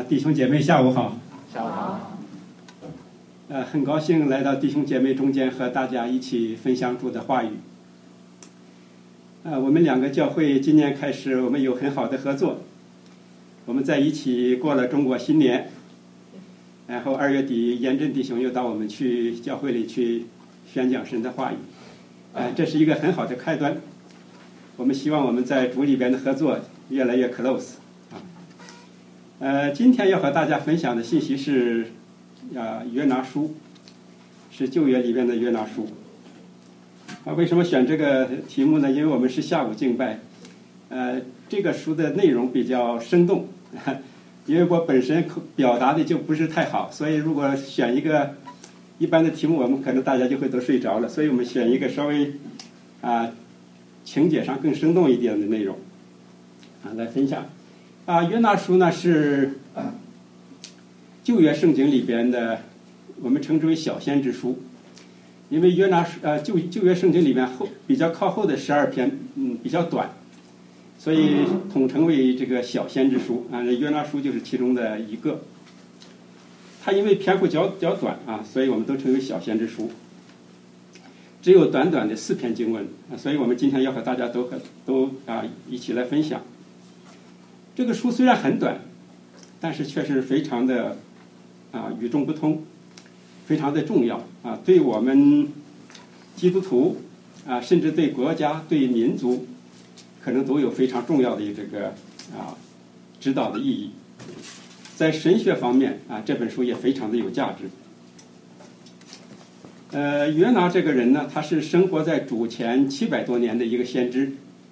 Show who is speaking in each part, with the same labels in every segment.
Speaker 1: 弟兄姐妹下午好。
Speaker 2: 下午好。
Speaker 1: 很高兴来到弟兄姐妹中间和大家一起分享主的话语。我们两个教会今年开始我们有很好的合作，我们在一起过了中国新年，然后2月底严正弟兄又到我们去教会里去宣讲神的话语，这是一个很好的开端。我们希望我们在主里边的合作越来越 close。今天要和大家分享的信息是约拿书，是旧约里边的约拿书。为什么选这个题目呢？因为我们是下午敬拜，这个书的内容比较生动，因为我本身表达的就不是太好，所以如果选一个一般的题目，我们可能大家就会都睡着了，所以我们选一个稍微情节上更生动一点的内容来分享。约拿书呢是旧约圣经里边的，我们称之为小先知书，因为约拿书旧约圣经里边比较靠后的12篇比较短，所以统称为这个小先知书约拿书就是其中的一个。它因为篇幅较短所以我们都称为小先知书。只有短短的4篇经文所以我们今天要和大家都一起来分享。这个书虽然很短，但是却是非常的与众不同，非常的重要对我们基督徒甚至对国家对民族可能都有非常重要的这个指导的意义。在神学方面这本书也非常的有价值。约拿这个人呢，他是生活在主前700多年的一个先知。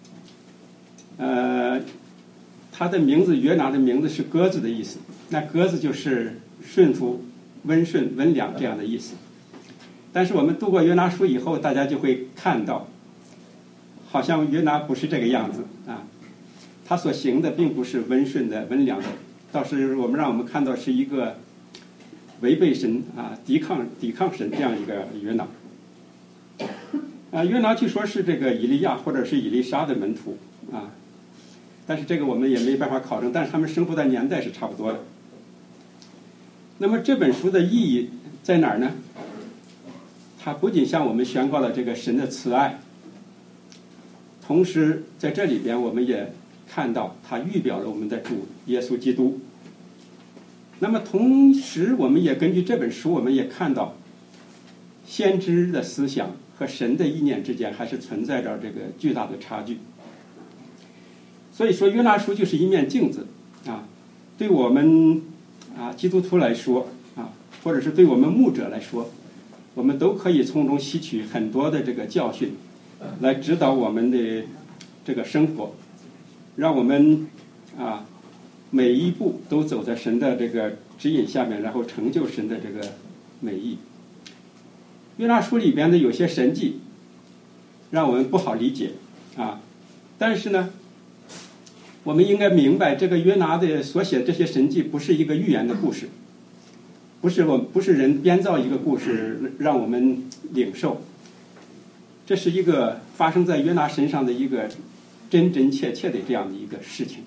Speaker 1: 他的名字约拿的名字是鸽子的意思，那鸽子就是顺服、温顺、温良这样的意思。但是我们读过约拿书以后，大家就会看到，好像约拿不是这个样子他所行的并不是温顺的、温良的，倒是让我们看到是一个违背神抵抗神这样一个约拿。约拿据说是这个以利亚或者是以利沙的门徒但是这个我们也没办法考证，但是他们生活的年代是差不多的。那么这本书的意义在哪儿呢？它不仅向我们宣告了这个神的慈爱，同时在这里边我们也看到它预表了我们的主耶稣基督。那么同时我们也根据这本书，我们也看到先知的思想和神的意念之间还是存在着这个巨大的差距。所以说约拿书就是一面镜子对我们基督徒来说或者是对我们牧者来说，我们都可以从中吸取很多的这个教训，来指导我们的这个生活，让我们每一步都走在神的这个指引下面，然后成就神的这个美意。约拿书里边的有些神迹让我们不好理解但是呢我们应该明白，这个约拿的所写的这些神迹不是一个寓言的故事，不是人编造一个故事让我们领受，这是一个发生在约拿身上的一个真真切切的这样的一个事情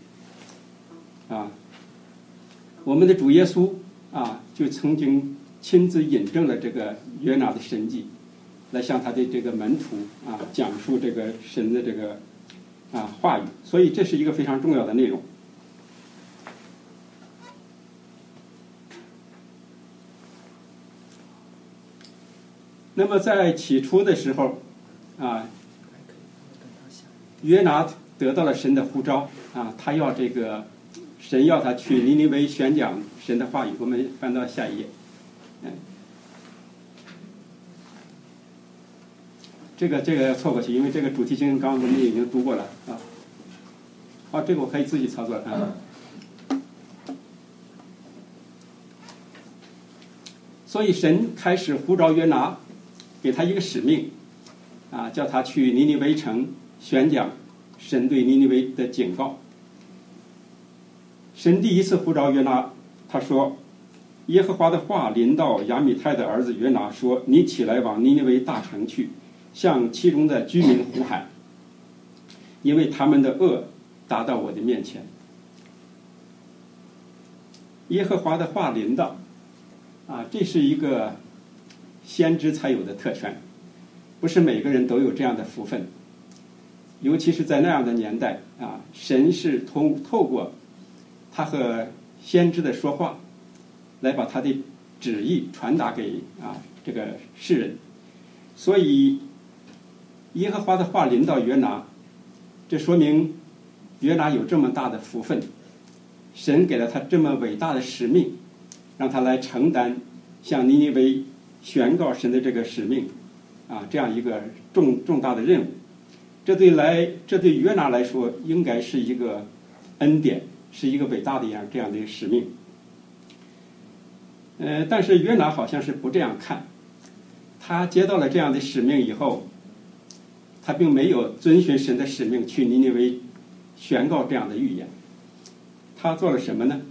Speaker 1: 我们的主耶稣就曾经亲自引证了这个约拿的神迹，来向他的这个门徒讲述这个神的这个话语，所以这是一个非常重要的内容。那么在起初的时候约拿得到了神的呼召他要这个神要他去尼尼微宣讲神的话语。我们翻到下一页这个要错过去，因为这个主题经刚我们已经读过了这个我可以自己操作所以神开始呼召约拿，给他一个使命叫他去尼尼微城宣讲神对尼尼微的警告。神第一次呼召约拿，他说耶和华的话临到亚米太的儿子约拿说，你起来往尼尼微大城去，向其中的居民呼喊，因为他们的恶达到我的面前。 耶和华的话临到，这是一个先知才有的特权，不是每个人都有这样的福分。尤其是在那样的年代神是透过他和先知的说话，来把他的旨意传达给这个世人。所以耶和华的话临到约拿，这说明约拿有这么大的福分，神给了他这么伟大的使命，让他来承担向尼尼微宣告神的这个使命这样一个重大的任务。这对约拿来说应该是一个恩典，是一个伟大的这样的一个使命。但是约拿好像是不这样看，他接到了这样的使命以后，他并没有遵循神的使命去尼尼微宣告这样的预言。他做了什么呢？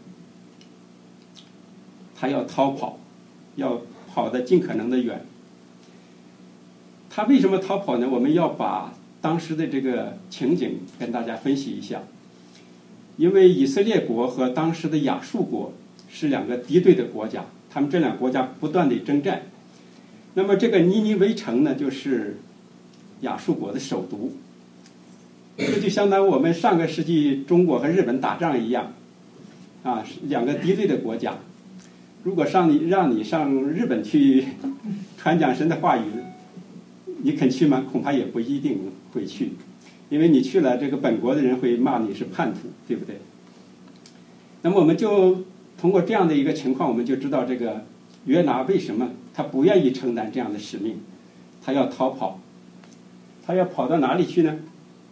Speaker 1: 他要逃跑，要跑得尽可能的远。他为什么逃跑呢？我们要把当时的这个情景跟大家分析一下。因为以色列国和当时的亚述国是两个敌对的国家，他们这两个国家不断的征战。那么这个尼尼微城呢，就是亚述国的首都。这就相当于我们上个世纪中国和日本打仗一样两个敌对的国家。如果让你上日本去传讲神的话语，你肯去吗？恐怕也不一定会去，因为你去了，这个本国的人会骂你是叛徒，对不对？那么我们就通过这样的一个情况，我们就知道这个约拿为什么他不愿意承担这样的使命，他要逃跑。他要跑到哪里去呢？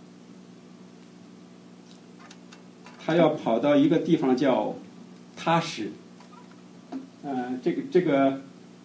Speaker 1: 他要跑到一个地方叫他什。这个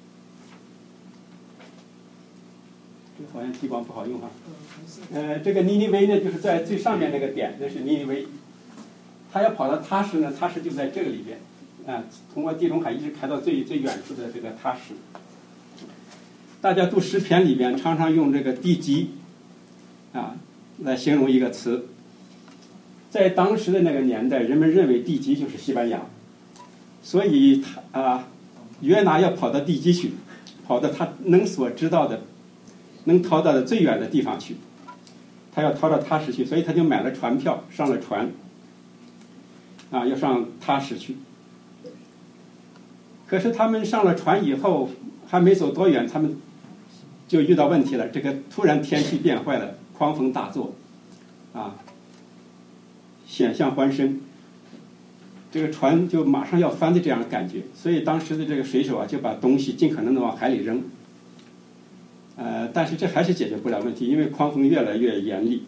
Speaker 1: 好像激光不好用这个尼尼微呢，就是在最上面那个点，那是尼尼微。他要跑到他什呢，他什就在这个里边通过地中海一直开到最远处的这个他什。大家读诗篇里边常常用这个地极来形容一个词。在当时的那个年代，人们认为地极就是西班牙，所以约拿要跑到地极去，跑到他所知道的能逃到的最远的地方去，他要逃到他什去，所以他就买了船票，上了船要上他什去。可是他们上了船以后还没走多远，他们就遇到问题了。这个突然天气变坏了，狂风大作险象环生，这个船就马上要翻的这样的感觉。所以当时的这个水手就把东西尽可能的往海里扔但是这还是解决不了问题，因为狂风越来越严厉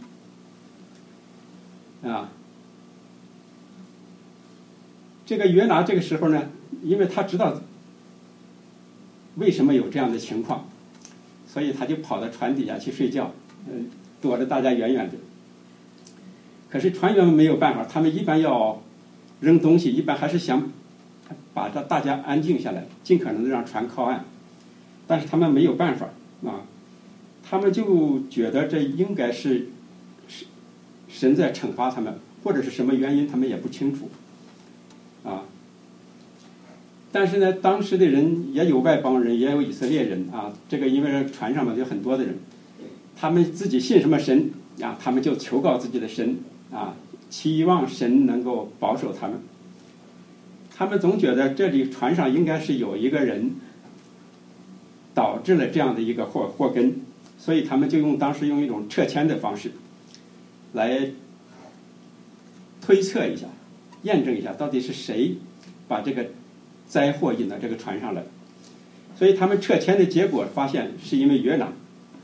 Speaker 1: 这个约拿这个时候呢，因为他知道为什么有这样的情况，所以他就跑到船底下去睡觉躲着大家远远的。可是船员们没有办法，他们一般要扔东西，一般还是想把大家安静下来，尽可能的让船靠岸。但是他们没有办法他们就觉得这应该是神在惩罚他们，或者是什么原因他们也不清楚但是呢，当时的人也有外邦人，也有以色列人这个因为船上面有很多的人，他们自己信什么神他们就求告自己的神期望神能够保守他们。他们总觉得这里船上应该是有一个人导致了这样的一个祸根，所以他们就当时用一种撤迁的方式来推测一下，验证一下到底是谁把这个灾祸引到这个船上来。所以他们撤迁的结果发现是因为约拿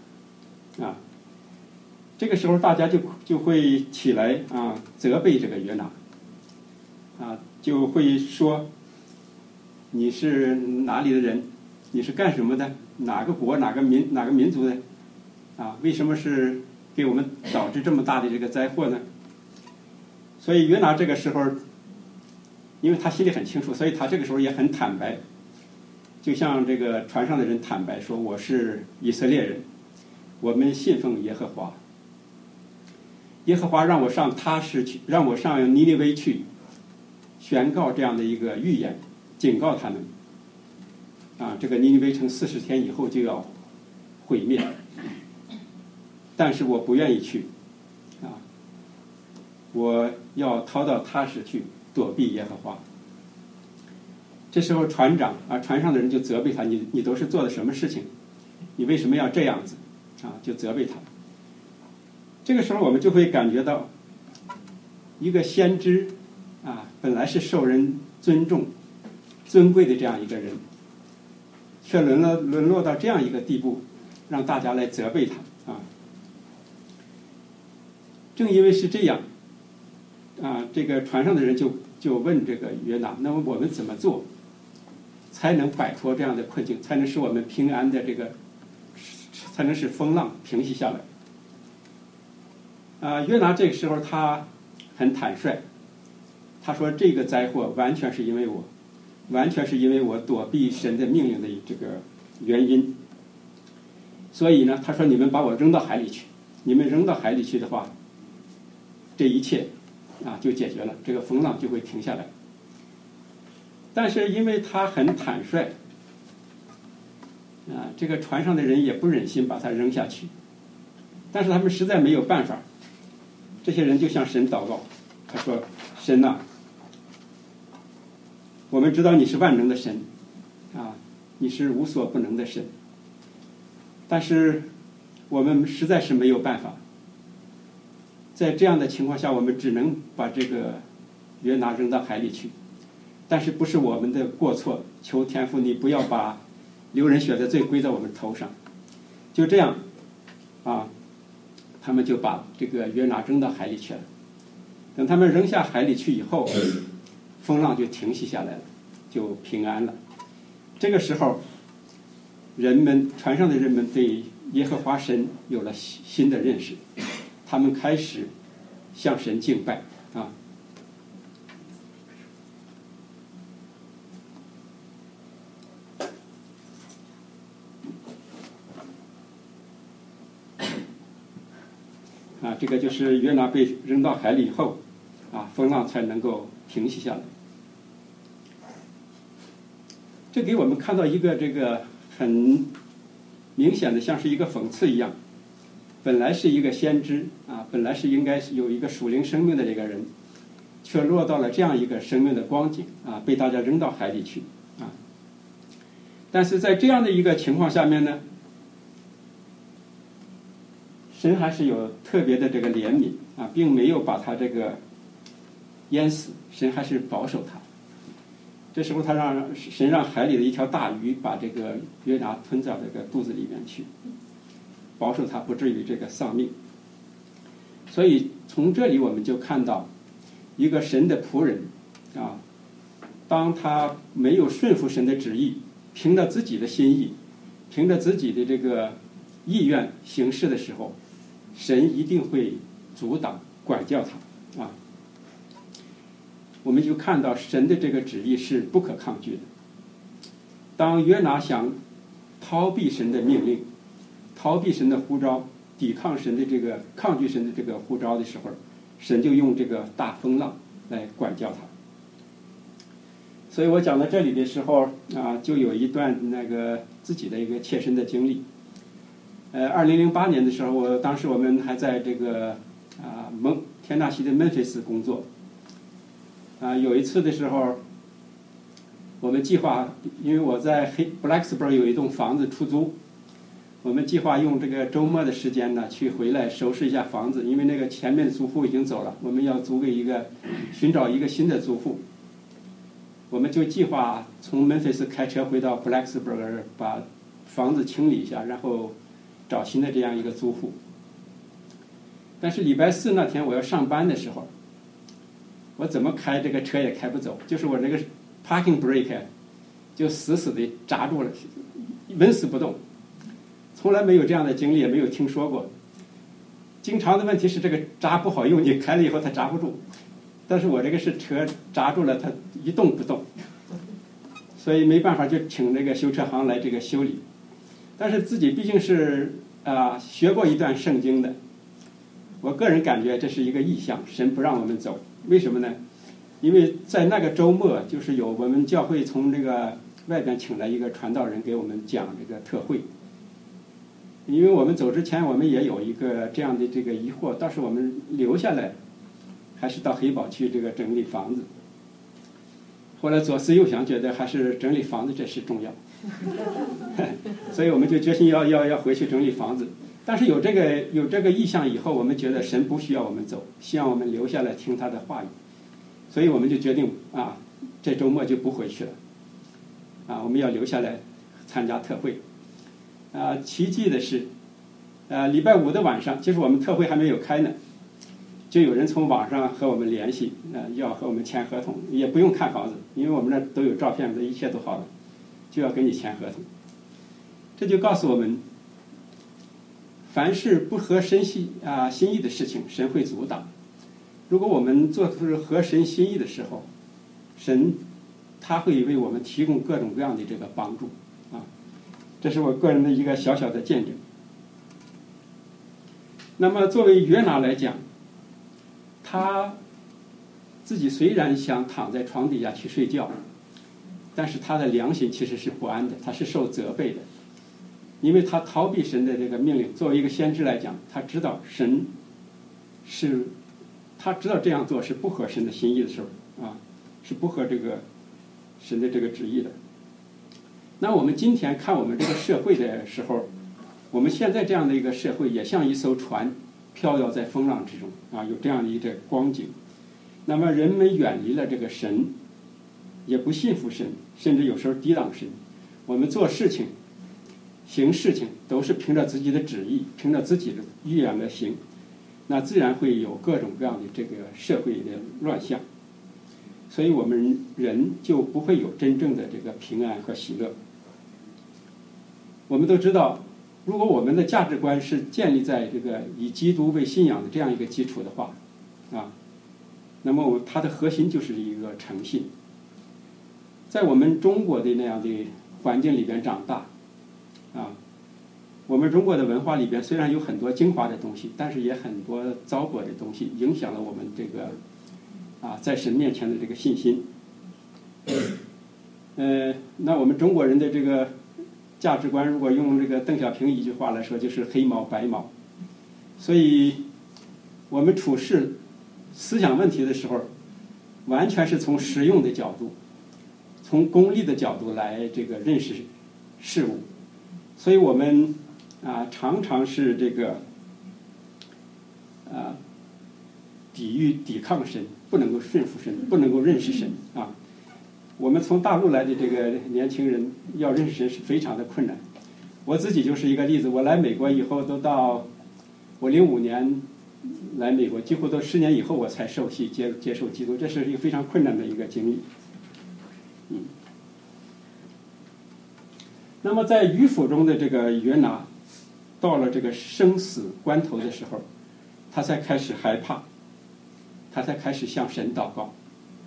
Speaker 1: 这个时候大家就会起来责备这个约拿就会说你是哪里的人，你是干什么的，哪个国哪个民族的为什么是给我们导致这么大的这个灾祸呢？所以约拿这个时候因为他心里很清楚，所以他这个时候也很坦白，就像这个船上的人坦白说，我是以色列人，我们信奉耶和华，耶和华让我上他什去，让我上尼尼微去宣告这样的一个预言，警告他们这个尼尼微城40天以后就要毁灭，但是我不愿意去我要逃到他施去躲避耶和华。这时候船长船上的人就责备他，你都是做的什么事情？你为什么要这样子就责备他。这个时候我们就会感觉到，一个先知本来是受人尊重尊贵的这样一个人，却沦落到这样一个地步，让大家来责备他正因为是这样这个船上的人就问这个约拿，那么我们怎么做才能摆脱这样的困境，才能使我们平安的才能使风浪平息下来约拿这个时候他很坦率，他说这个灾祸完全是因为我躲避神的命令的这个原因，所以呢他说你们把我扔到海里去，你们扔到海里去的话，这一切就解决了，这个风浪就会停下来。但是因为他很坦率这个船上的人也不忍心把他扔下去，但是他们实在没有办法，这些人就向神祷告，他说神我们知道你是万能的神你是无所不能的神，但是我们实在是没有办法，在这样的情况下我们只能把这个约拿扔到海里去，但是不是我们的过错，求天父你不要把流人血的罪归在我们头上。就这样他们就把这个约拿扔到海里去了。等他们扔下海里去以后，风浪就停息下来了，就平安了。这个时候船上的人们对耶和华神有了新的认识，他们开始向神敬拜这个就是约拿被扔到海里以后风浪才能够停息下来。这给我们看到一个这个很明显的像是一个讽刺一样，本来是一个先知本来是应该有一个属灵生命的这个人，却落到了这样一个生命的光景被大家扔到海里去但是在这样的一个情况下面呢，神还是有特别的这个怜悯并没有把他这个淹死，神还是保守他。这时候神让海里的一条大鱼把这个约拿吞到这个肚子里面去，保守他不至于这个丧命。所以从这里我们就看到一个神的仆人当他没有顺服神的旨意，凭着自己的心意，凭着自己的这个意愿行事的时候，神一定会阻挡管教他我们就看到神的这个旨意是不可抗拒的。当约拿想逃避神的命令，逃避神的呼召，抵抗神的这个抗拒神的这个呼召的时候，神就用这个大风浪来管教他。所以我讲到这里的时候就有一段那个自己的一个切身的经历。2008年的时候，当时我们还在这个田纳西的门菲斯工作有一次的时候，我们计划，因为我在Blacksburg 有一栋房子出租，我们计划用这个周末的时间呢去回来收拾一下房子，因为那个前面的租户已经走了，我们要寻找一个新的租户。我们就计划从门菲斯开车回到 Blacksburg， 把房子清理一下，然后找新的这样一个租户。但是礼拜四那天我要上班的时候，我怎么开这个车也开不走，就是我这个 parking brake 就死死的扎住了，纹死不动。从来没有这样的经历，也没有听说过。经常的问题是这个闸不好用，你开了以后它闸不住。但是我这个是车闸住了，它一动不动，所以没办法就请那个修车行来这个修理。但是自己毕竟是学过一段圣经的，我个人感觉这是一个异象，神不让我们走。为什么呢？ 因为在那个周末，就是有我们教会从这个外边请来一个传道人给我们讲这个特会。因为我们走之前，我们也有一个这样的这个疑惑，倒是我们留下来，还是到黑堡去这个整理房子。后来左思右想，觉得还是整理房子这事重要，所以我们就决心要回去整理房子。但是有这个意向以后，我们觉得神不需要我们走，希望我们留下来听他的话语，所以我们就决定这周末就不回去了，我们要留下来参加特会。奇迹的是，礼拜五的晚上，就是我们特会还没有开呢，就有人从网上和我们联系，要和我们签合同，也不用看房子，因为我们那都有照片，这一切都好了，就要跟你签合同。这就告诉我们，凡是不合神心意的事情，神会阻挡。如果我们做出合神心意的时候，神他会为我们提供各种各样的这个帮助这是我个人的一个小小的见证。那么作为约拿来讲，他自己虽然想躺在床底下去睡觉，但是他的良心其实是不安的，他是受责备的，因为他逃避神的这个命令。作为一个先知来讲，他知道他知道这样做是不合神的心意的时候是不合这个神的这个旨意的。那我们今天看我们这个社会的时候，我们现在这样的一个社会也像一艘船飘摇在风浪之中有这样的一个光景。那么人们远离了这个神，也不信服神，甚至有时候抵挡神。我们做事情行事情都是凭着自己的旨意，凭着自己的意愿来行，那自然会有各种各样的这个社会的乱象，所以我们人就不会有真正的这个平安和喜乐。我们都知道，如果我们的价值观是建立在这个以基督为信仰的这样一个基础的话那么它的核心就是一个诚信。在我们中国的那样的环境里边长大我们中国的文化里边虽然有很多精华的东西，但是也很多糟粕的东西，影响了我们这个在神面前的这个信心。那我们中国人的这个价值观，如果用这个邓小平一句话来说，就是黑毛白毛。所以我们处事思想问题的时候，完全是从实用的角度，从功利的角度来这个认识事物。所以我们常常是这个抵抗神，不能够顺服神，不能够认识神我们从大陆来的这个年轻人要认识神是非常的困难。我自己就是一个例子。我来美国以后，都到我05年来美国，几乎都10年以后我才受洗接受基督，这是一个非常困难的一个经历。那么在迂腐中的这个约拿，到了这个生死关头的时候，他才开始害怕，他才开始向神祷告。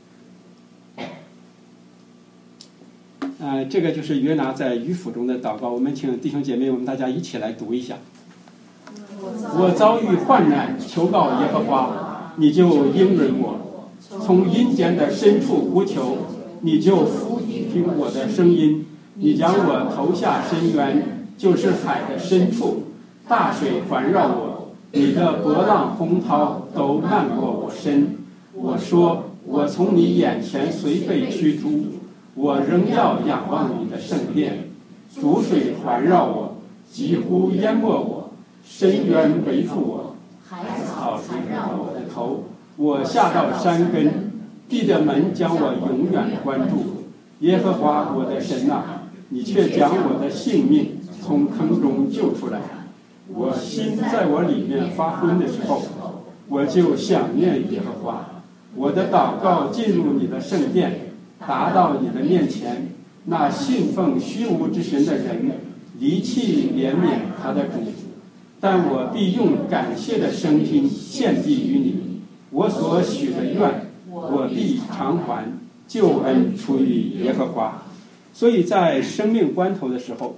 Speaker 1: 这个就是约拿在迂腐中的祷告。我们请弟兄姐妹，我们大家一起来读一下。我遭遇患难，求告耶和华，你就应允我；从阴间的深处呼求，你就俯听我的声音。你将我投下深渊，就是海的深处，大水环绕我，你的波浪洪涛都漫过我身。我说，我从你眼前虽被驱逐，我仍要仰望你的圣殿。浊水环绕我，几乎淹没我，深渊围住我，海草缠绕我的头。我下到山根，地的门将我永远关住。耶和华我的神你却将我的性命从坑中救出来。我心在我里面发昏的时候，我就想念耶和华。我的祷告进入你的圣殿，达到你的面前。那信奉虚无之神的人离弃怜悯他的主，但我必用感谢的声音献祭于你。我所许的愿，我必偿还。救恩出于耶和华。所以在生命关头的时候，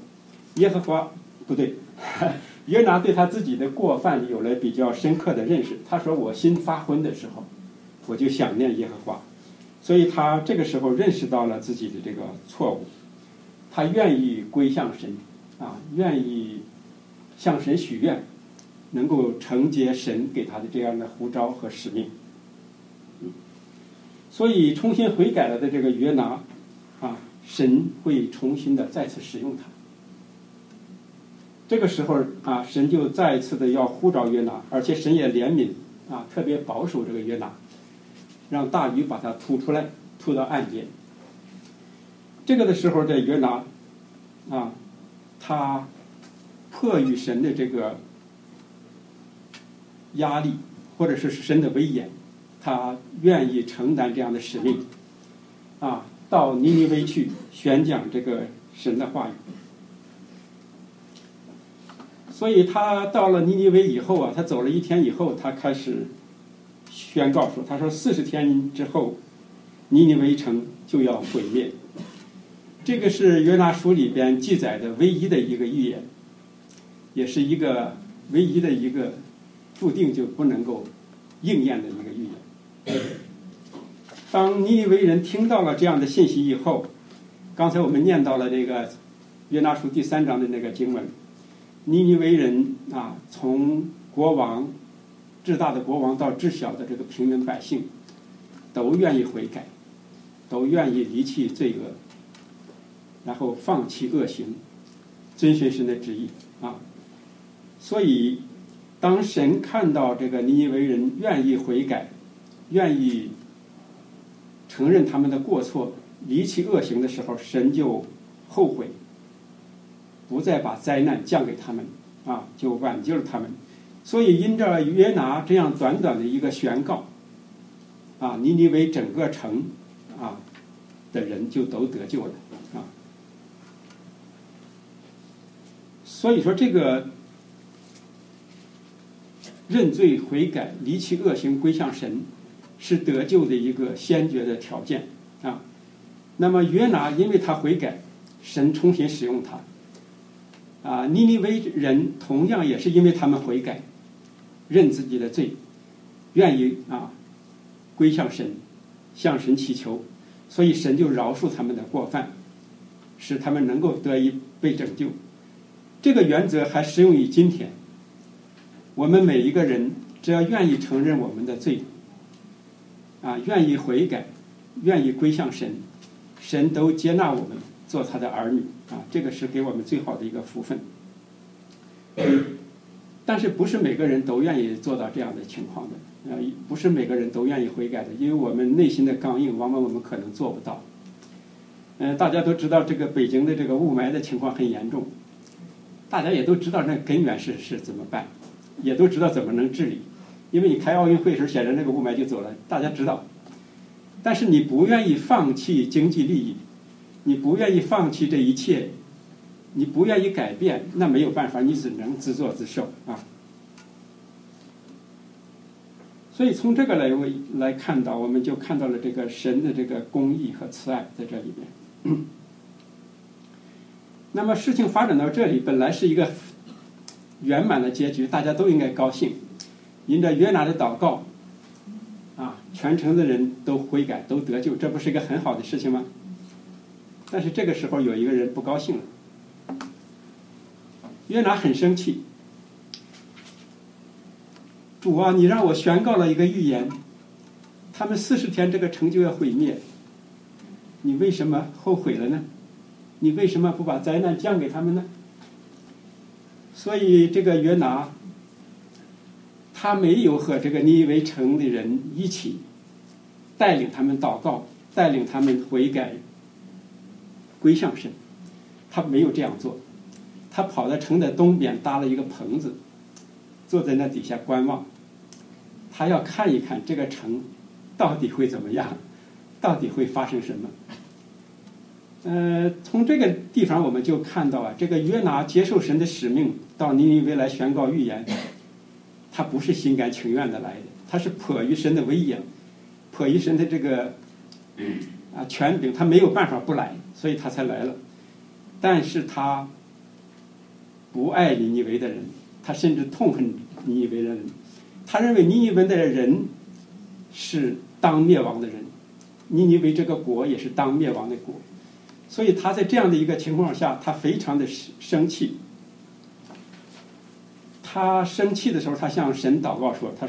Speaker 1: 约拿对他自己的过犯有了比较深刻的认识。他说，我心发昏的时候，我就想念耶和华。 所以他这个时候认识到了自己的这个错误，他愿意归向神，愿意向神许愿，能够承接神给他的这样的呼召和使命。所以重新悔改了的这个约拿，神会重新的再次使用他。这个时候神就再一次的要呼召约拿，而且神也怜悯特别保守这个约拿，让大鱼把它吐出来，吐到岸边。这个的时候，这约拿他迫于神的这个压力，或者是神的威严，他愿意承担这样的使命到尼尼微去宣讲这个神的话语。所以他到了尼尼微以后他走了1天以后，他开始宣告说，他说40天之后，尼尼微城就要毁灭。这个是约拿书里边记载的唯一的一个预言，也是一个唯一的一个注定就不能够应验的一个预言。当尼尼微人听到了这样的信息以后，刚才我们念到了这个约拿书第3章的那个经文，尼尼微人从国王至大的国王到至小的这个平民百姓，都愿意悔改，都愿意离弃罪恶，然后放弃恶行，遵循神的旨意所以当神看到这个尼尼微人愿意悔改，愿意承认他们的过错，离弃恶行的时候，神就后悔，不再把灾难降给他们就挽救了他们。所以因着约拿这样短短的一个宣告尼尼微整个城的人就都得救了所以说这个认罪悔改，离弃恶行，归向神，是得救的一个先决的条件那么约拿因为他悔改，神重新使用他尼尼微人同样也是因为他们悔改，认自己的罪，愿意归向神，向神祈求，所以神就饶恕他们的过犯，使他们能够得以被拯救。这个原则还适用于今天，我们每一个人只要愿意承认我们的罪愿意悔改，愿意归向神，神都接纳我们做他的儿女这个是给我们最好的一个福分。但是不是每个人都愿意做到这样的情况的不是每个人都愿意悔改的，因为我们内心的刚硬，往往我们可能做不到大家都知道这个北京的这个雾霾的情况很严重，大家也都知道那根源是怎么办，也都知道怎么能治理，因为你开奥运会时显然这个雾霾就走了，大家知道。但是你不愿意放弃经济利益，你不愿意放弃这一切，你不愿意改变，那没有办法，你只能自作自受所以从这个来看到，我们就看到了这个神的这个公义和慈爱在这里面那么事情发展到这里，本来是一个圆满的结局，大家都应该高兴，因着约拿的祷告全城的人都悔改，都得救，这不是一个很好的事情吗？但是这个时候有一个人不高兴了，约拿很生气，主啊，你让我宣告了一个预言，他们40天这个城就要毁灭，你为什么后悔了呢？你为什么不把灾难降给他们呢？所以这个约拿他没有和这个尼尼微城的人一起带领他们祷告，带领他们悔改归向神，他没有这样做，他跑到城的东边搭了一个棚子，坐在那底下观望，他要看一看这个城到底会怎么样，到底会发生什么。从这个地方我们就看到这个约拿接受神的使命到尼尼微来宣告预言，他不是心甘情愿的来的，他是迫于神的威严，迫于神的这个权柄，他没有办法不来，所以他才来了。但是他不爱尼尼微的人，他甚至痛恨尼尼微的人，他认为尼尼微的人是当灭亡的人， 尼尼微这个国也是当灭亡的国。所以他在这样的一个情况下，他非常的生气。他生气的时候，他向神祷告说：“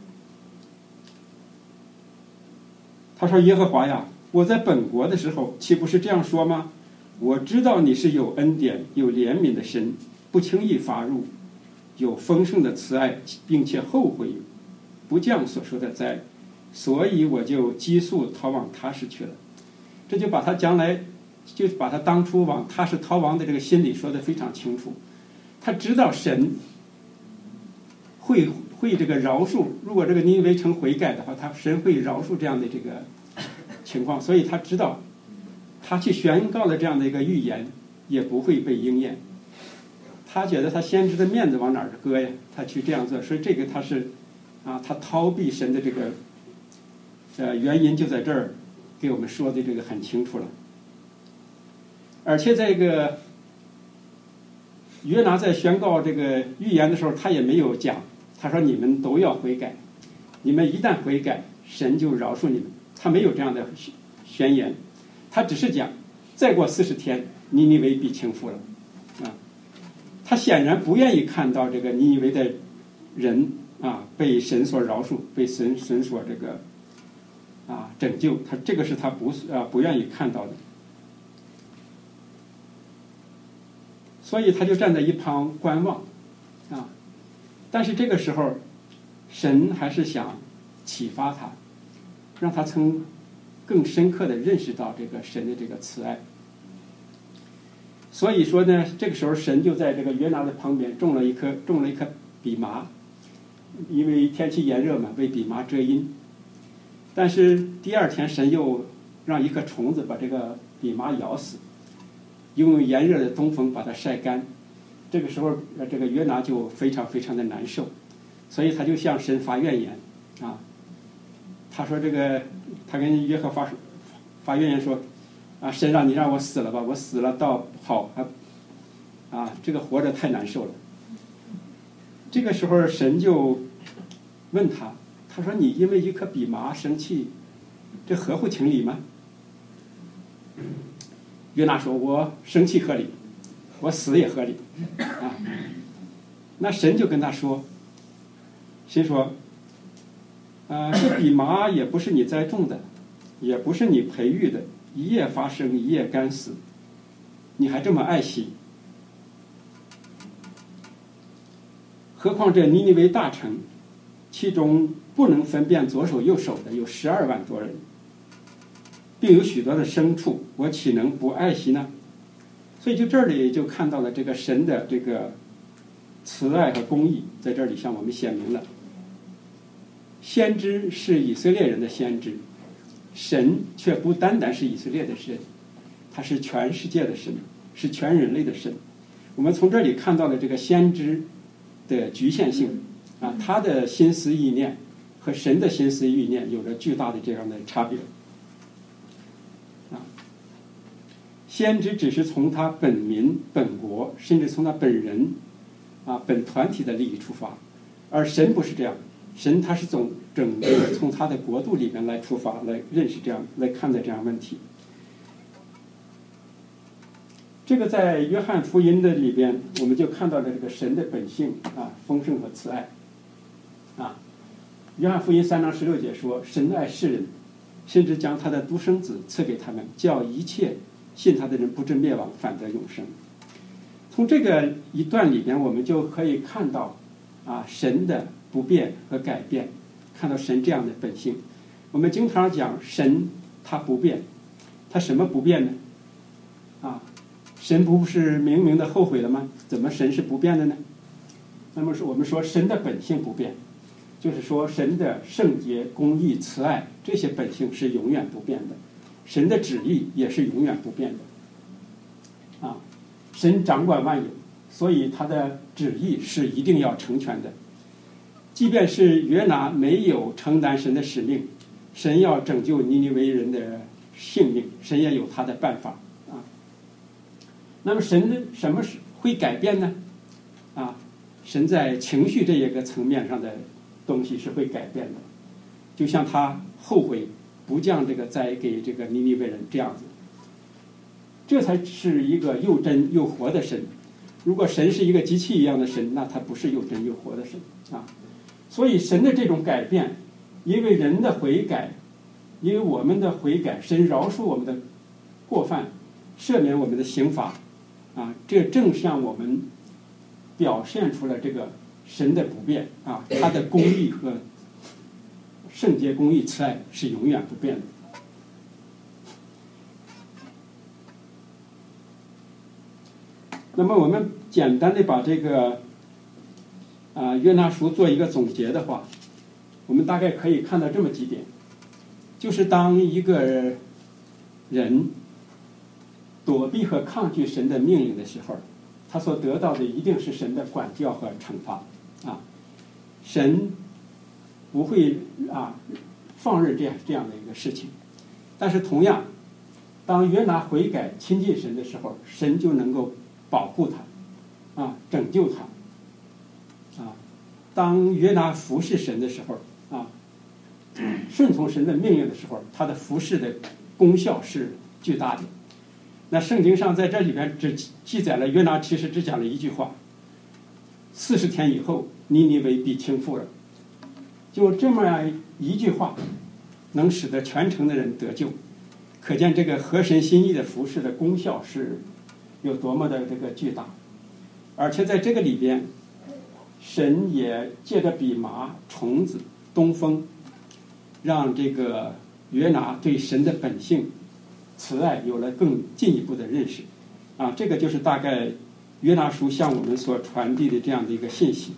Speaker 1: 他说耶和华呀，我在本国的时候，岂不是这样说吗？我知道你是有恩典、有怜悯的神，不轻易发怒，有丰盛的慈爱，并且后悔不降所说的灾，所以我就急速逃往他施去了。”这就把他将来，就把他当初往他施逃亡的这个心理说得非常清楚。他知道神会这个饶恕，如果这个尼尼微城悔改的话，神会饶恕这样的这个情况，所以他知道他去宣告了这样的一个预言也不会被应验。他觉得他先知的面子往哪儿搁呀？他去这样做，所以这个他是他逃避神的这个原因就在这儿给我们说的这个很清楚了。而且这个约拿在宣告这个预言的时候，他也没有讲，他说你们都要悔改，你们一旦悔改，神就饶恕你们。他没有这样的宣言，他只是讲再过40天，尼尼微必倾覆了。他显然不愿意看到这个尼尼微的人被神所饶恕，被神所这个拯救，这个是他不愿意看到的。所以他就站在一旁观望但是这个时候神还是想启发他，让他更深刻的认识到这个神的这个慈爱。所以说呢，这个时候神就在这个约拿的旁边种了一棵蓖麻，因为天气炎热嘛，为蓖麻遮阴。但是第二天神又让一颗虫子把这个蓖麻咬死，用炎热的东风把它晒干。这个时候这个约拿就非常非常的难受，所以他就向神发怨言他说他跟耶和华发怨言说神让你让我死了吧，我死了倒好这个活着太难受了。这个时候神就问他说你因为一颗蓖麻生气，这合乎情理吗？约拿说我生气合理，我死也合理那神就跟他说，神说这蓖麻也不是你栽种的，也不是你培育的，一夜发生一夜干死，你还这么爱惜。何况这尼尼微大城，其中不能分辨左手右手的有12万多人，并有许多的牲畜，我岂能不爱惜呢？所以就这里就看到了这个神的这个慈爱和公义，在这里向我们显明了。先知是以色列人的先知，神却不单单是以色列的神，他是全世界的神，是全人类的神。我们从这里看到了这个先知的局限性他的心思意念和神的心思意念有着巨大的这样的差别先知只是从他本民本国，甚至从他本人本团体的利益出发，而神不是这样，神他是从整个从他的国度里面来出发，来认识这样，来看待这样问题。这个在约翰福音的里边，我们就看到了这个神的本性丰盛和慈爱约翰福音3章16节说，神爱世人，甚至将他的独生子赐给他们，叫一切信他的人不至灭亡，反得永生。从这个一段里边，我们就可以看到神的不变和改变，看到神这样的本性。我们经常讲神他不变，他什么不变呢？神不是明明的后悔了吗？怎么神是不变的呢？那么我们说神的本性不变，就是说神的圣洁、公义、慈爱这些本性是永远不变的，神的旨意也是永远不变的神掌管万有，所以他的旨意是一定要成全的。即便是约拿没有承担神的使命，神要拯救尼尼微人的性命，神也有他的办法那么神的什么会改变呢？神在情绪这一个层面上的东西是会改变的，就像他后悔不降这个灾给这个尼尼微人这样子。这才是一个又真又活的神。如果神是一个机器一样的神，那他不是又真又活的神啊。所以神的这种改变，因为人的悔改，因为我们的悔改，神饶恕我们的过犯，赦免我们的刑罚啊，这正向我们表现出了这个神的不变啊，他的公义和圣洁、公义、慈爱是永远不变的。那么我们简单的把这个约拿书做一个总结的话，我们大概可以看到这么几点，就是当一个人躲避和抗拒神的命令的时候，他所得到的一定是神的管教和惩罚啊。神不会放任这样的一个事情，但是同样，当约拿悔改亲近神的时候，神就能够保护他拯救他当约拿服侍神的时候顺从神的命令的时候，他的服侍的功效是巨大的。那圣经上在这里边只记载了约拿其实只讲了一句话：40天以后，尼尼微必倾覆了。就这么样一句话，能使得全城的人得救，可见这个合神心意的服侍的功效是有多么的这个巨大。而且在这个里边，神也借着蓖麻、虫子、东风，让这个约拿对神的本性、慈爱有了更进一步的认识这个就是大概约拿书向我们所传递的这样的一个信息。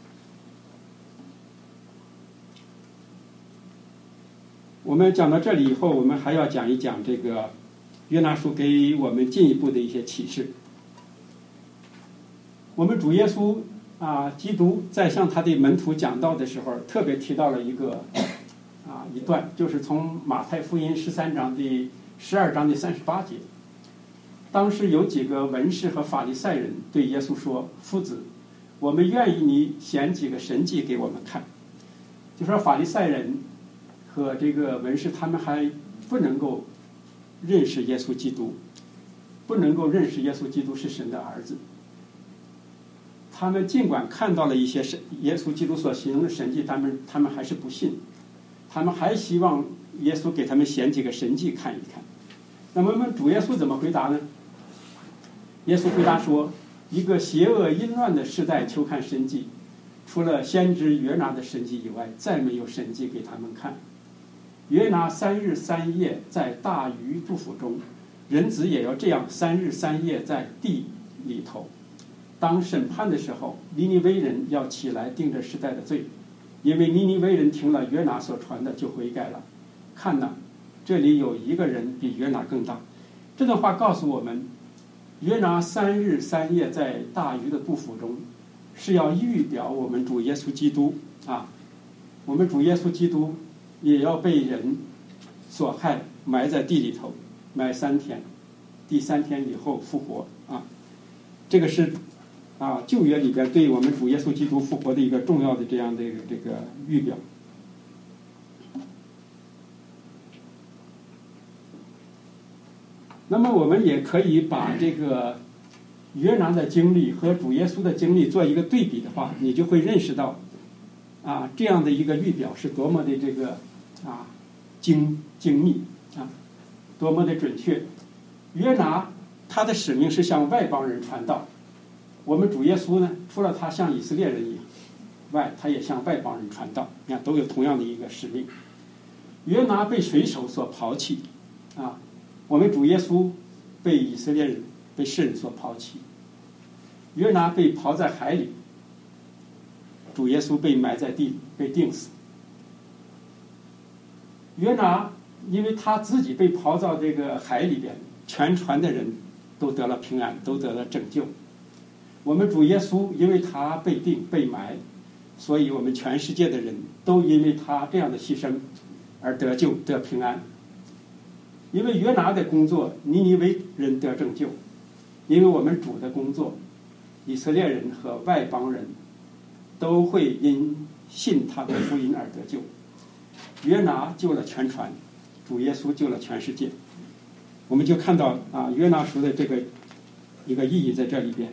Speaker 1: 我们讲到这里以后，我们还要讲一讲这个约拿书给我们进一步的一些启示。我们主耶稣基督在向他的门徒讲道的时候，特别提到了一段，就是从马太福音13章第12章第38节。当时有几个文士和法利赛人对耶稣说：“夫子，我们愿意你显几个神迹给我们看。”就说法利赛人和这个文士，他们还不能够认识耶稣基督，不能够认识耶稣基督是神的儿子。他们尽管看到了一些耶稣基督所形容的神迹，他们还是不信，他们还希望耶稣给他们显几个神迹看一看。那么我们主耶稣怎么回答呢？耶稣回答说：“一个邪恶淫乱的时代求看神迹，除了先知约拿的神迹以外，再没有神迹给他们看。约拿3日3夜在大鱼肚腹中，人子也要这样3日3夜在地里头。当审判的时候，尼尼微人要起来定这时代的罪，因为尼尼微人听了约拿所传的就悔改了。看哪，这里有一个人比约拿更大。”这段话告诉我们，约拿3日3夜在大鱼的肚腹中，是要预表我们主耶稣基督我们主耶稣基督也要被人所害，埋在地里头，埋3天，第3天以后复活这个是旧约里边对我们主耶稣基督复活的一个重要的这样的这个预表。那么我们也可以把这个约拿的经历和主耶稣的经历做一个对比的话，你就会认识到这样的一个预表是多么的这个精密多么的准确。约拿他的使命是向外邦人传道，我们主耶稣呢，除了他像以色列人以外，他也向外邦人传道，你看都有同样的一个使命。约拿被水手所抛弃我们主耶稣被以色列人、被世人所抛弃。约拿被抛在海里，主耶稣被埋在地里，被钉死。约拿因为他自己被抛到这个海里边，全船的人都得了平安，都得了拯救。我们主耶稣因为他被钉被埋，所以我们全世界的人都因为他这样的牺牲而得救得平安。因为约拿的工作，尼尼微人得拯救；因为我们主的工作，以色列人和外邦人都会因信他的福音而得救。约拿救了全船， 主耶稣救了全世界。我们就看到约拿书的这个一个意义在这里边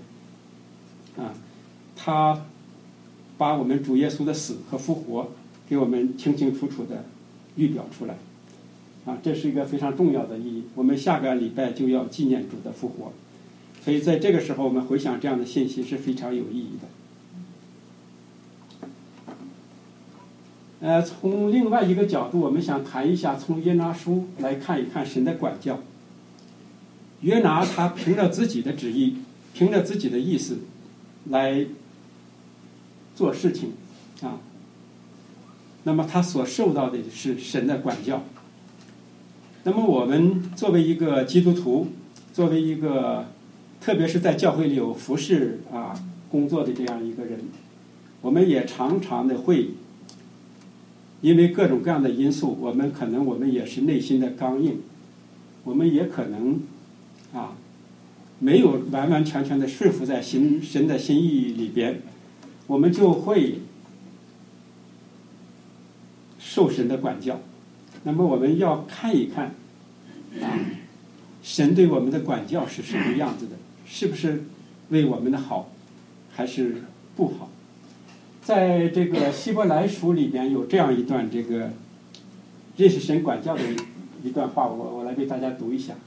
Speaker 1: 他把我们主耶稣的死和复活给我们清清楚楚的预表出来这是一个非常重要的意义。我们下个礼拜就要纪念主的复活，所以在这个时候我们回想这样的信息是非常有意义的。从另外一个角度，我们想谈一下从约拿书来看一看神的管教。约拿他凭着自己的旨意，凭着自己的意思来做事情那么他所受到的是神的管教。那么我们作为一个基督徒，作为一个特别是在教会里有服侍工作的这样一个人，我们也常常的会因为各种各样的因素，我们也是内心的刚硬，我们也可能没有完完全全的顺服在神的心意里边，我们就会受神的管教。那么我们要看一看神对我们的管教是什么样子的，是不是为我们的好还是不好。在这个希伯来书里边有这样一段这个认识神管教的一段话，我来为大家读一下。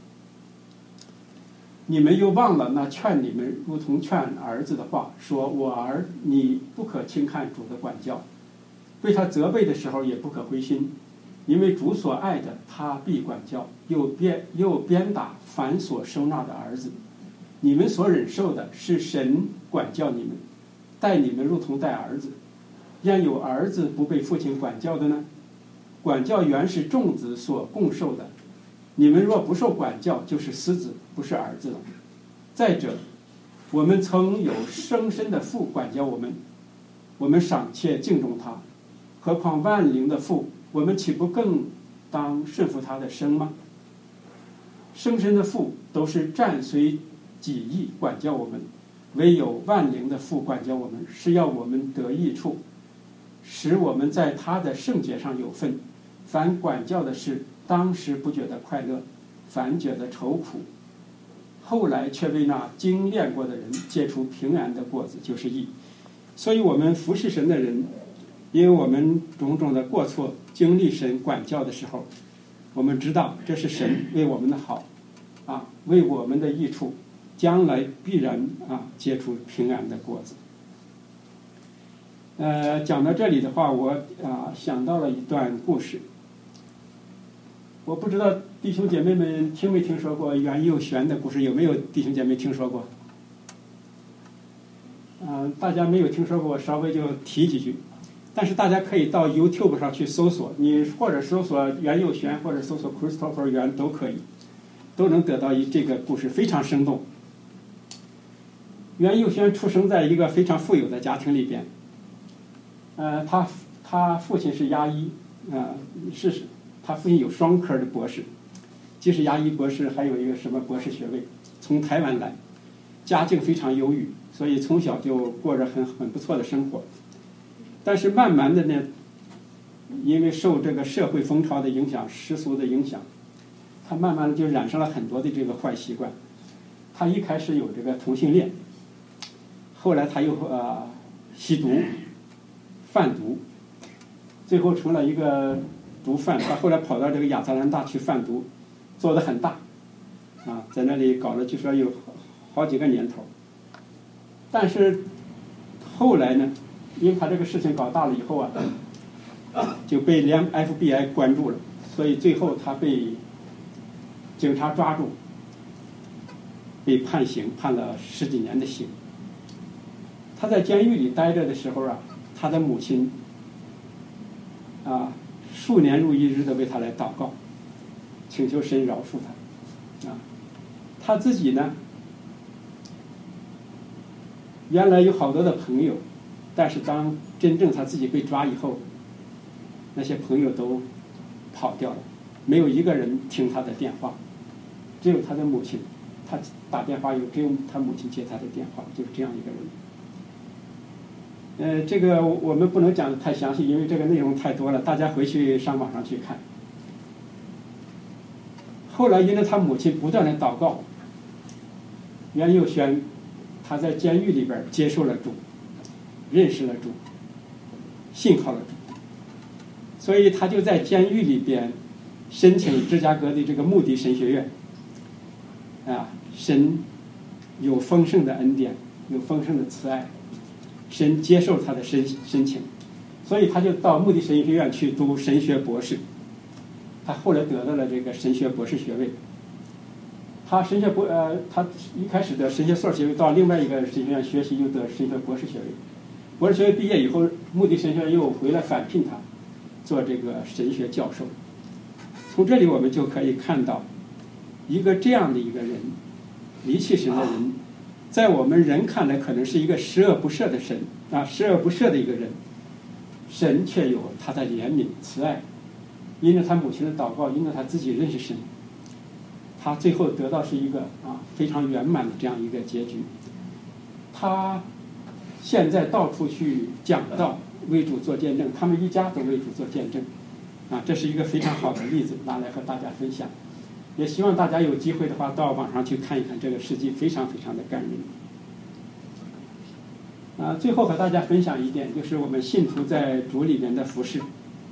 Speaker 1: 你们又忘了那劝你们如同劝儿子的话，说我儿，你不可轻看主的管教，被他责备的时候也不可灰心，因为主所爱的他必管教，又鞭打凡所收纳的儿子。你们所忍受的是神管教你们，待你们如同待儿子。焉有儿子不被父亲管教的呢？管教原是众子所共受的，你们若不受管教，就是私子，不是儿子了。再者，我们曾有生身的父管教我们，我们尚且敬重他，何况万灵的父，我们岂不更当顺服他的生吗？生身的父都是暂随己意管教我们，唯有万灵的父管教我们，是要我们得益处，使我们在他的圣洁上有份。凡管教的事，当时不觉得快乐，反觉得愁苦，后来却为那精炼过的人结出平安的果子，就是义。所以我们服侍神的人，因为我们种种的过错，经历神管教的时候，我们知道这是神为我们的好为我们的益处，将来必然结出平安的果子。讲到这里的话，我想到了一段故事。我不知道弟兄姐妹们听没听说过袁佑玄的故事，有没有弟兄姐妹听说过？大家没有听说过，我稍微就提几句。但是大家可以到 YouTube 上去搜索，你或者搜索袁佑玄，或者搜索 Christopher 袁都可以，都能得到这个故事，非常生动。袁佑玄出生在一个非常富有的家庭里边，他父亲是牙医，他父亲有双科的博士，既是牙医博士，还有一个什么博士学位，从台湾来，家境非常优裕，所以从小就过着很不错的生活。但是慢慢的呢，因为受这个社会风潮的影响，世俗的影响，他慢慢的就染上了很多的这个坏习惯。他一开始有这个同性恋，后来他又吸毒、贩毒，最后成了一个毒贩。他后来跑到这个亚特兰大去贩毒，做得很大，在那里搞了据说有好几个年头。但是后来呢，因为他这个事情搞大了以后就被连 FBI 关注了，所以最后他被警察抓住，被判刑，判了10几年的刑。他在监狱里待着的时候他的母亲数年如一日的为他来祷告，请求神饶恕他。他自己呢，原来有好多的朋友，但是当真正他自己被抓以后，那些朋友都跑掉了，没有一个人听他的电话，只有他的母亲，他打电话只有他母亲接他的电话，就是这样一个人。这个我们不能讲得太详细，因为这个内容太多了，大家回去上网上去看。 后来因着他母亲不断的祷告，袁佑轩他在监狱里边接受了主，认识了主，信靠了主，所以他就在监狱里边申请芝加哥的这个穆迪神学院。神有丰盛的恩典，有丰盛的慈爱，神接受他的申请，所以他就到穆迪神学院去读神学博士。他后来得到了这个神学博士学位。他一开始得神学硕士学位，到另外一个神学院学习又得神学博士学位。博士学位毕业以后，穆迪神学院又回来返聘他做这个神学教授。从这里我们就可以看到，一个这样的一个人，离弃神的人，在我们人看来可能是一个十恶不赦的神十恶不赦的一个人，神却有他的怜悯慈爱，因着他母亲的祷告，因着他自己认识神，他最后得到是一个非常圆满的这样一个结局。他现在到处去讲道，为主做见证，他们一家都为主做见证这是一个非常好的例子，拿来和大家分享。也希望大家有机会的话到网上去看一看这个事迹，非常非常的感人。最后和大家分享一点，就是我们信徒在主里面的服事。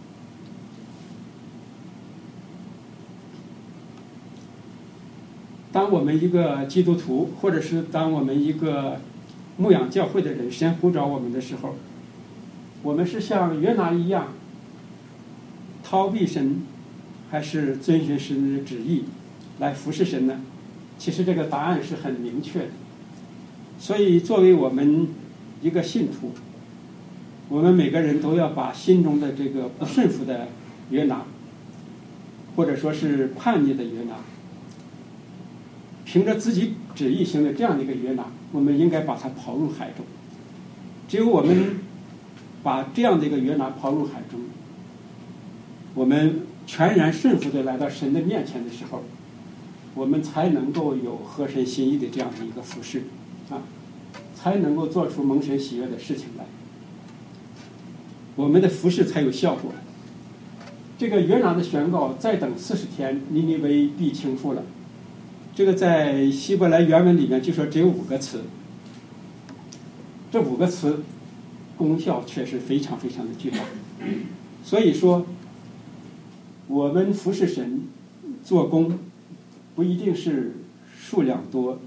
Speaker 1: 当我们一个基督徒，或者是当我们一个牧养教会的人，神呼召我们的时候，我们是像约拿一样逃避神，还是遵循神的旨意来服侍神呢？其实这个答案是很明确的。所以作为我们一个信徒，我们每个人都要把心中的这个不顺服的约拿，或者说是叛逆的约拿，凭着自己旨意行的这样的一个约拿，我们应该把它抛入海中。只有我们把这样的一个约拿抛入海中，我们全然顺服的来到神的面前的时候，我们才能够有合神心意的这样的一个服事才能够做出蒙神喜悦的事情来，我们的服事才有效果。这个约拿的宣告，再等40天，尼尼微必倾覆了。这个在希伯来原文里面就说只有5个词，这5个词功效确实非常非常的巨大。所以说我们服侍神做工不一定是数量多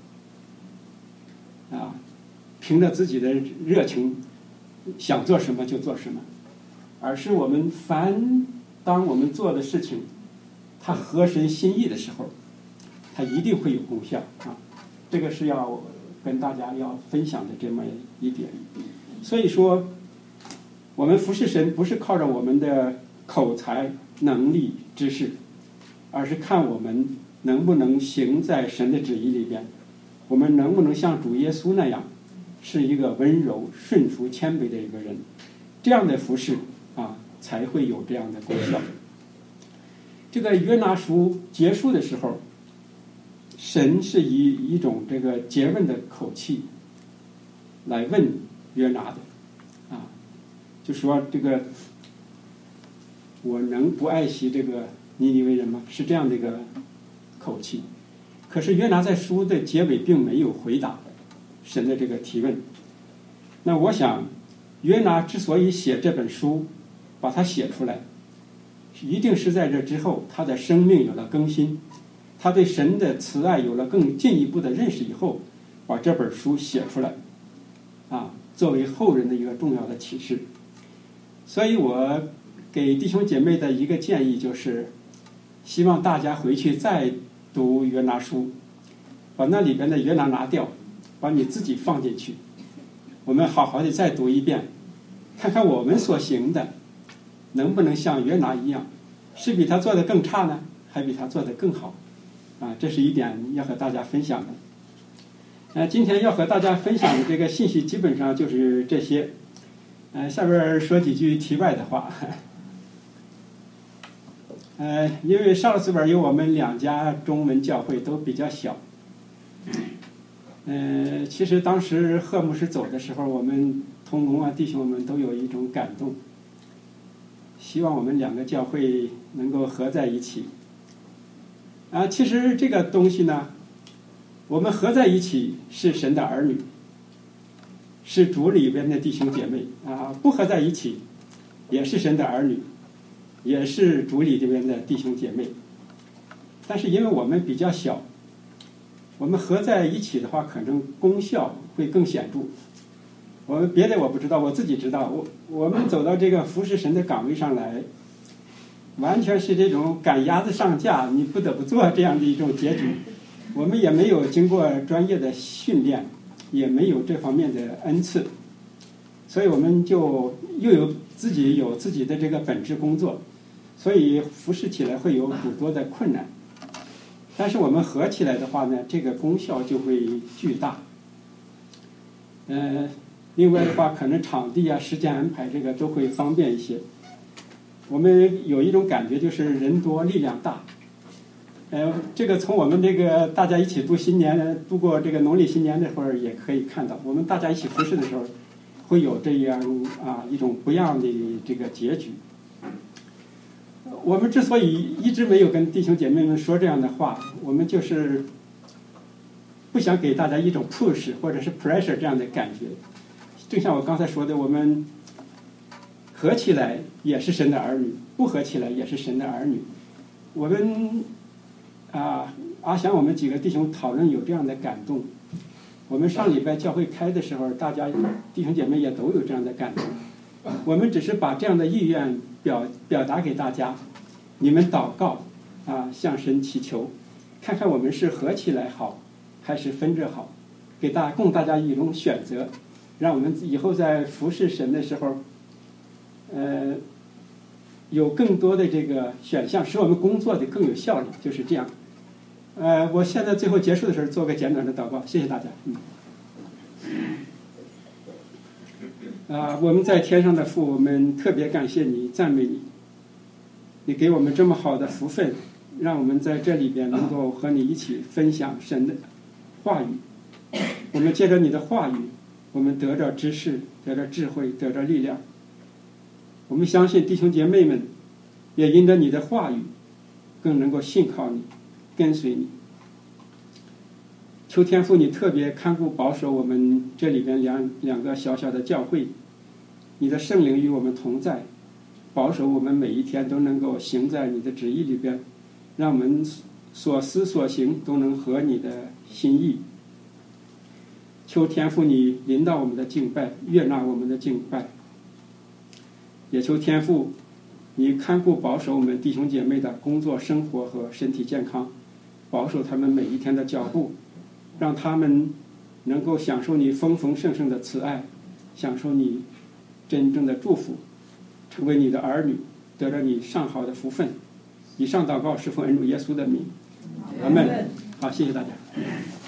Speaker 1: 凭着自己的热情想做什么就做什么，而是我们当我们做的事情它合神心意的时候，它一定会有功效这个是要跟大家要分享的这么一点。所以说我们服侍神不是靠着我们的口才能力知识，而是看我们能不能行在神的旨意里边，我们能不能像主耶稣那样是一个温柔顺服谦卑的一个人，这样的服侍才会有这样的功效。这个约拿书结束的时候，神是以一种这个诘问的口气来问约拿的就说这个我能不爱惜这个尼尼微人吗？是这样的一个口气。可是约拿在书的结尾并没有回答神的这个提问。那我想约拿之所以写这本书，把它写出来，一定是在这之后他的生命有了更新，他对神的慈爱有了更进一步的认识以后，把这本书写出来作为后人的一个重要的启示。所以我给弟兄姐妹的一个建议就是，希望大家回去再读约拿书，把那里边的约拿拿掉，把你自己放进去，我们好好的再读一遍，看看我们所行的能不能像约拿一样，是比他做的更差呢，还比他做的更好这是一点要和大家分享的。今天要和大家分享的这个信息基本上就是这些。下边说几句题外的话。因为上次边有我们2家中文教会都比较小。其实当时贺牧师走的时候，我们同工弟兄们都有一种感动，希望我们2个教会能够合在一起。 其实这个东西呢，我们合在一起是神的儿女，是主里边的弟兄姐妹不合在一起也是神的儿女，也是主里这边的弟兄姐妹。但是因为我们比较小，我们合在一起的话，可能功效会更显著。我们别的我不知道，我自己知道，我们走到这个服侍神的岗位上来，完全是这种赶鸭子上架，你不得不做这样的一种结局。我们也没有经过专业的训练，也没有这方面的恩赐，所以我们就又有自己的这个本职工作，所以服侍起来会有诸多的困难。但是我们合起来的话呢，这个功效就会巨大。另外的话，可能场地时间安排这个都会方便一些。我们有一种感觉，就是人多力量大。这个从我们这个大家一起度过这个农历新年那会儿也可以看到，我们大家一起服侍的时候，会有这样一种不一样的这个结局。我们之所以一直没有跟弟兄姐妹们说这样的话，我们就是不想给大家一种 push 或者是 pressure 这样的感觉。正像我刚才说的，我们合起来也是神的儿女，不合起来也是神的儿女。我们阿翔我们几个弟兄讨论有这样的感动。我们上礼拜教会开的时候，大家弟兄姐妹也都有这样的感动。我们只是把这样的意愿表达给大家，你们祷告向神祈求，看看我们是合起来好还是分着好，供大家一种选择，让我们以后在服侍神的时候有更多的这个选项，使我们工作的更有效率，就是这样。我现在最后结束的时候做个简短的祷告，谢谢大家。我们在天上的父，我们特别感谢你，赞美你，你给我们这么好的福分，让我们在这里边能够和你一起分享神的话语。我们借着你的话语，我们得着知识，得着智慧，得着力量。我们相信弟兄姐妹们也因着你的话语更能够信靠你，跟随你。求天父你特别看顾保守我们这里边两个小小的教会，你的圣灵与我们同在，保守我们每一天都能够行在你的旨意里边，让我们所思所行都能合你的心意。求天父你领导我们的敬拜，悦纳我们的敬拜，也求天父你看顾保守我们弟兄姐妹的工作生活和身体健康，保守他们每一天的脚步，让他们能够享受你丰丰盛盛的慈爱，享受你真正的祝福，成为你的儿女，得着你上好的福分。以上祷告是奉恩主耶稣的名，阿们。好，谢谢大家。